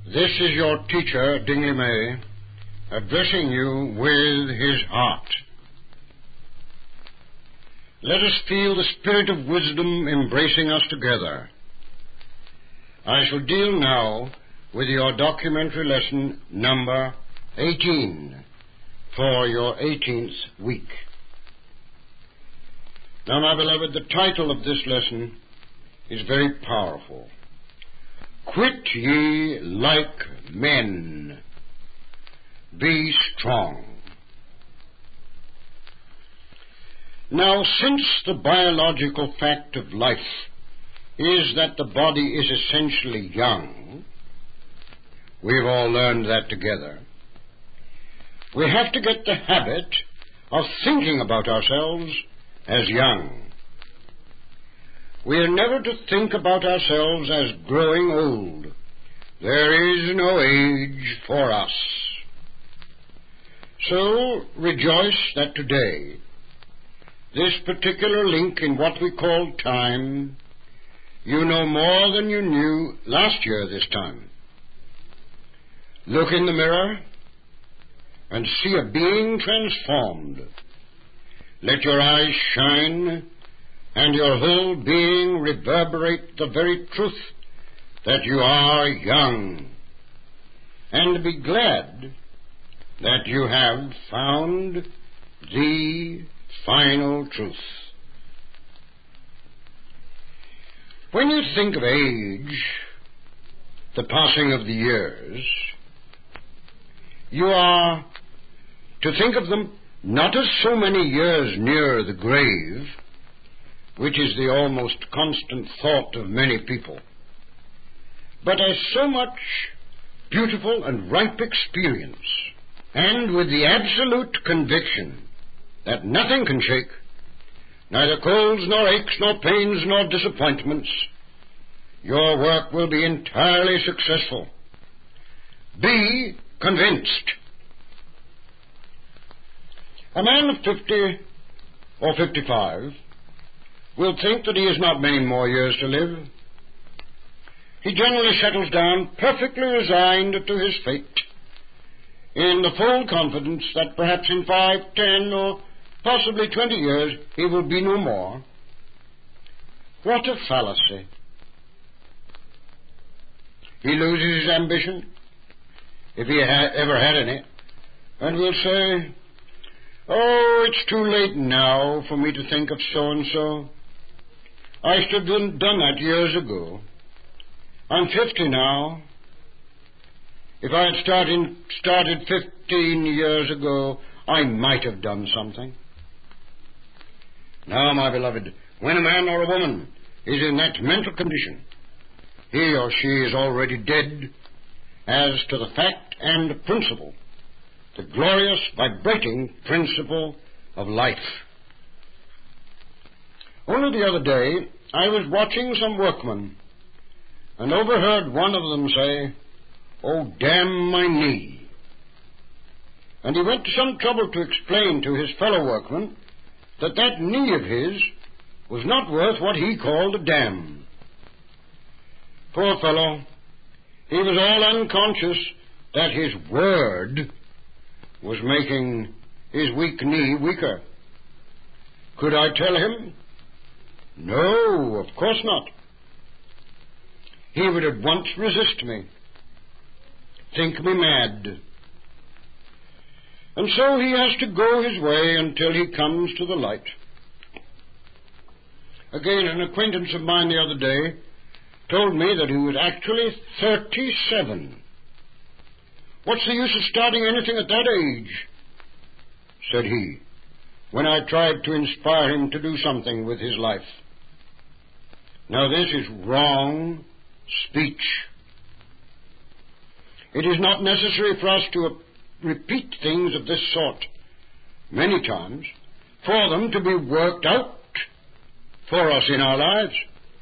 This is your teacher, Dingley May, addressing you with his heart. Let us feel the spirit of wisdom embracing us together. I shall deal now with your documentary lesson number 18 for your 18th week. Now, my beloved, the title of this lesson is very powerful. Quit ye like men. Be strong. Now, since the biological fact of life is that the body is essentially young, we've all learned that together, we have to get the habit of thinking about ourselves as young. We are never to think about ourselves as growing old. There is no age for us. So rejoice that today, this particular link in what we call time, you know more than you knew last year this time. Look in the mirror and see a being transformed. Let your eyes shine and your whole being reverberate the very truth that you are young, and be glad that you have found the final truth. When you think of age, the passing of the years, you are to think of them not as so many years near the grave, which is the almost constant thought of many people, but as so much beautiful and ripe experience, and with the absolute conviction that nothing can shake, neither colds nor aches nor pains nor disappointments, your work will be entirely successful. Be convinced. A man of 50 or 55 will think that he has not many more years to live. He generally settles down perfectly resigned to his fate, in the full confidence that perhaps in 5, 10, or possibly 20 years he will be no more. What a fallacy. He loses his ambition, if he ever had any, and will say, "Oh, it's too late now for me to think of so-and-so. I should have done that years ago. I'm 50 now. If I had started 15 years ago, I might have done something." Now, my beloved, when a man or a woman is in that mental condition, he or she is already dead as to the fact and principle, the glorious, vibrating principle of life. Only the other day, I was watching some workmen and overheard one of them say, "Oh, damn my knee." And he went to some trouble to explain to his fellow workmen that that knee of his was not worth what he called a damn. Poor fellow, he was all unconscious that his word was making his weak knee weaker. Could I tell him? No, of course not. He would at once resist me, think me mad. And so he has to go his way until he comes to the light. Again, an acquaintance of mine the other day told me that he was actually 37. "What's the use of starting anything at that age?" said he, when I tried to inspire him to do something with his life. Now, this is wrong speech. It is not necessary for us to repeat things of this sort many times for them to be worked out for us in our lives.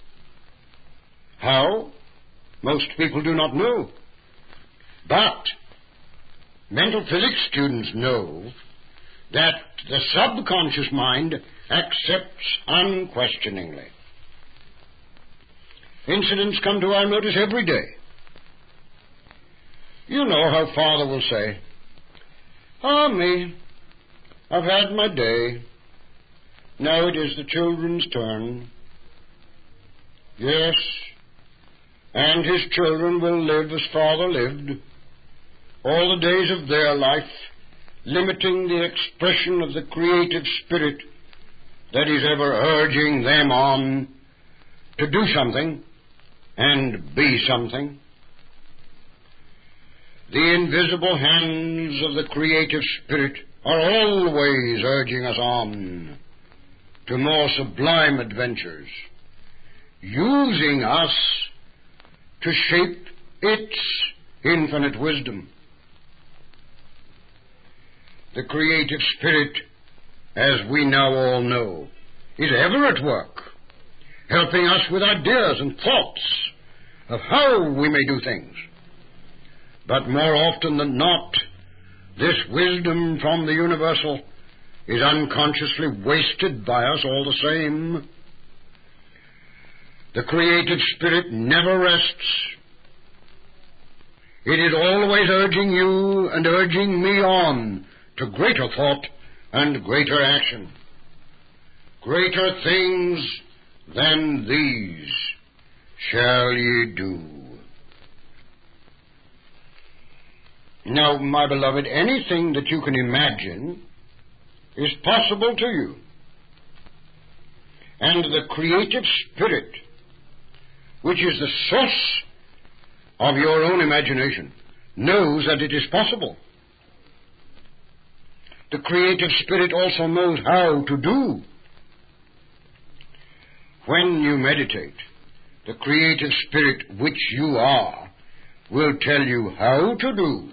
How? Most people do not know. But mental physics students know that the subconscious mind accepts unquestioningly. Incidents come to our notice every day. You know how Father will say, "Ah, me, I've had my day. Now it is the children's turn." Yes, and his children will live as Father lived, all the days of their life, limiting the expression of the creative spirit that is ever urging them on to do something and be something. The invisible hands of the creative spirit are always urging us on to more sublime adventures, using us to shape its infinite wisdom. The creative spirit, as we now all know, is ever at work, helping us with ideas and thoughts of how we may do things. But more often than not, this wisdom from the universal is unconsciously wasted by us all the same. The creative spirit never rests. It is always urging you and urging me on to greater thought and greater action. Greater things than these shall ye do. Now, my beloved, anything that you can imagine is possible to you. And the creative spirit, which is the source of your own imagination, knows that it is possible. The creative spirit also knows how to do. When you meditate, the creative spirit, which you are, will tell you how to do.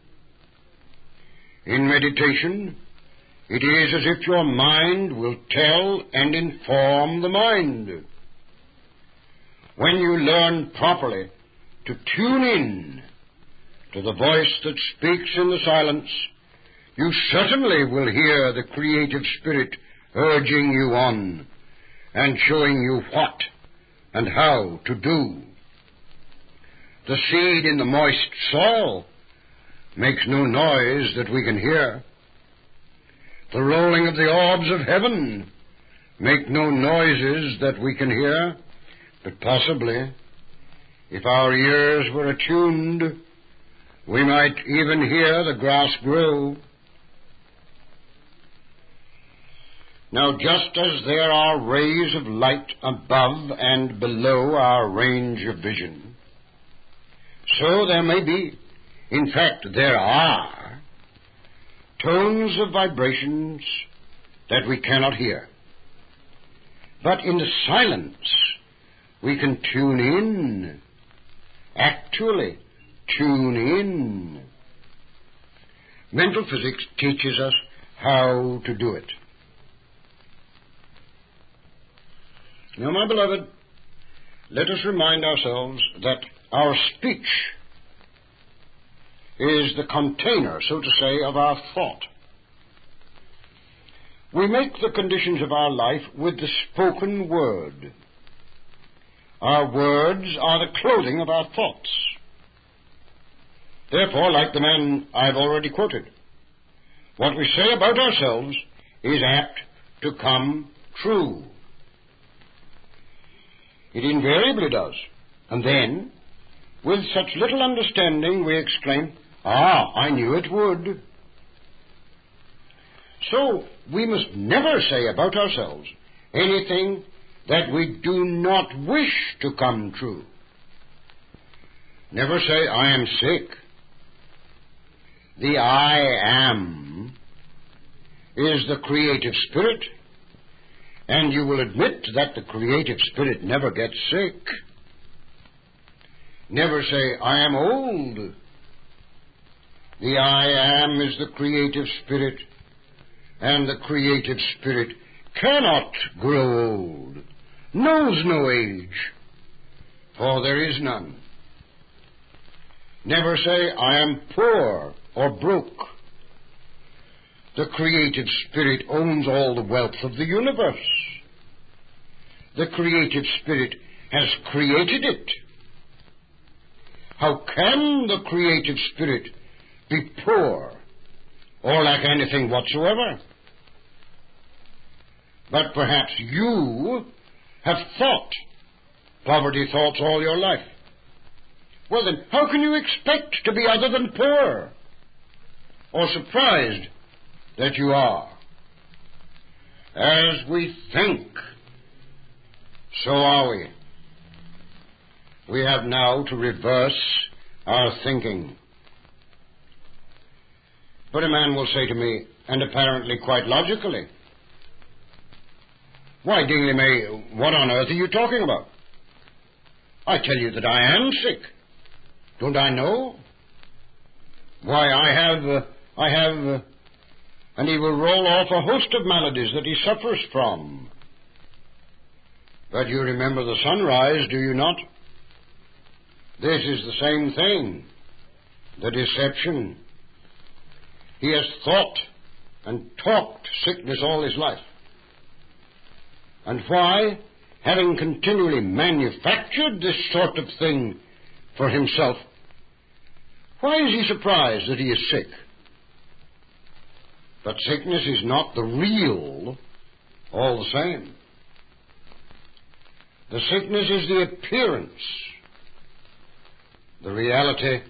In meditation, it is as if your mind will tell and inform the mind. When you learn properly to tune in to the voice that speaks in the silence, you certainly will hear the creative spirit urging you on and showing you what and how to do. The seed in the moist soil makes no noise that we can hear. The rolling of the orbs of heaven make no noises that we can hear, but possibly, if our ears were attuned, we might even hear the grass grow. Now, just as there are rays of light above and below our range of vision, so there may be, in fact, there are, tones of vibrations that we cannot hear. But in the silence, we can tune in, actually tune in. Mental physics teaches us how to do it. Now, my beloved, let us remind ourselves that our speech is the container, so to say, of our thought. We make the conditions of our life with the spoken word. Our words are the clothing of our thoughts. Therefore, like the man I've already quoted, what we say about ourselves is apt to come true. It invariably does. And then, with such little understanding, we exclaim, "Ah, I knew it would." So, we must never say about ourselves anything that we do not wish to come true. Never say, "I am sick." The I am is the creative spirit, and you will admit that the creative spirit never gets sick. Never say, "I am old." The I am is the creative spirit, and the creative spirit cannot grow old, knows no age, for there is none. Never say, "I am poor or broke." The creative spirit owns all the wealth of the universe. The creative spirit has created it. How can the creative spirit be poor or lack anything whatsoever? But perhaps you have thought poverty thoughts all your life. Well then, how can you expect to be other than poor, or surprised that you are? As we think, so are we. We have now to reverse our thinking. But a man will say to me, and apparently quite logically, "Why, Dingley May, what on earth are you talking about? I tell you that I am sick. Don't I know? Why, I have, and he will roll off a host of maladies that he suffers from. But you remember the sunrise, do you not? This is the same thing, the deception. He has thought and talked sickness all his life. And why, having continually manufactured this sort of thing for himself, why is he surprised that he is sick? But sickness is not the real all the same. The sickness is the appearance. The reality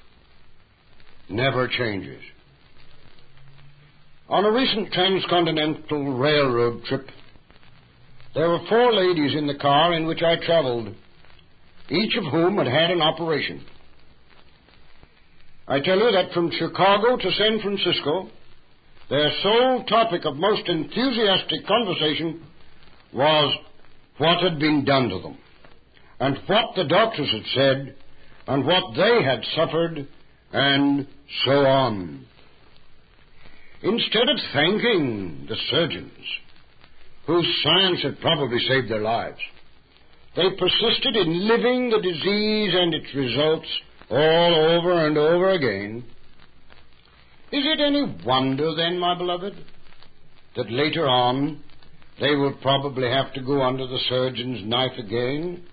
never changes. On a recent transcontinental railroad trip, there were 4 ladies in the car in which I traveled, each of whom had had an operation. I tell you that from Chicago to San Francisco, their sole topic of most enthusiastic conversation was what had been done to them, and what the doctors had said, and what they had suffered, and so on. Instead of thanking the surgeons, whose science had probably saved their lives, they persisted in living the disease and its results all over and over again. Is it any wonder, then, my beloved, that later on they will probably have to go under the surgeon's knife again?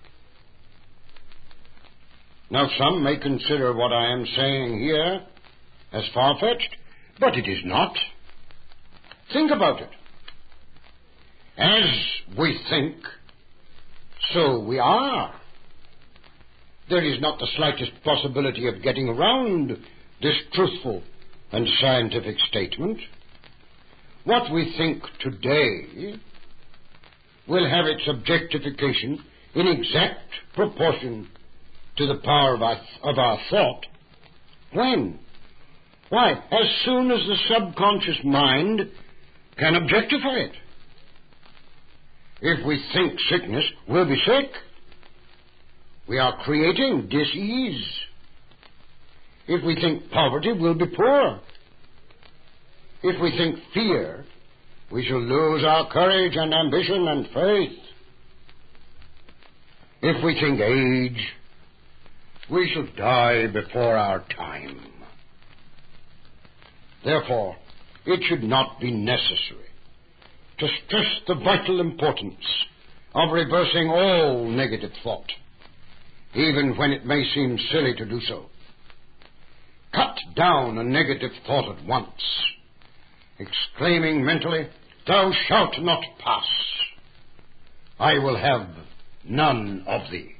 Now, some may consider what I am saying here as far-fetched, but it is not. Think about it. As we think, so we are. There is not the slightest possibility of getting around this truthful and scientific statement. What we think today will have its objectification in exact proportion to the power of our thought. When? Why, as soon as the subconscious mind can objectify it. If we think sickness, we'll be sick. We are creating dis-ease. If we think poverty, we'll be poor. If we think fear, we shall lose our courage and ambition and faith. If we think age, we shall die before our time. Therefore, it should not be necessary to stress the vital importance of reversing all negative thought, even when it may seem silly to do so. Cut down a negative thought at once, exclaiming mentally, "Thou shalt not pass. I will have none of thee."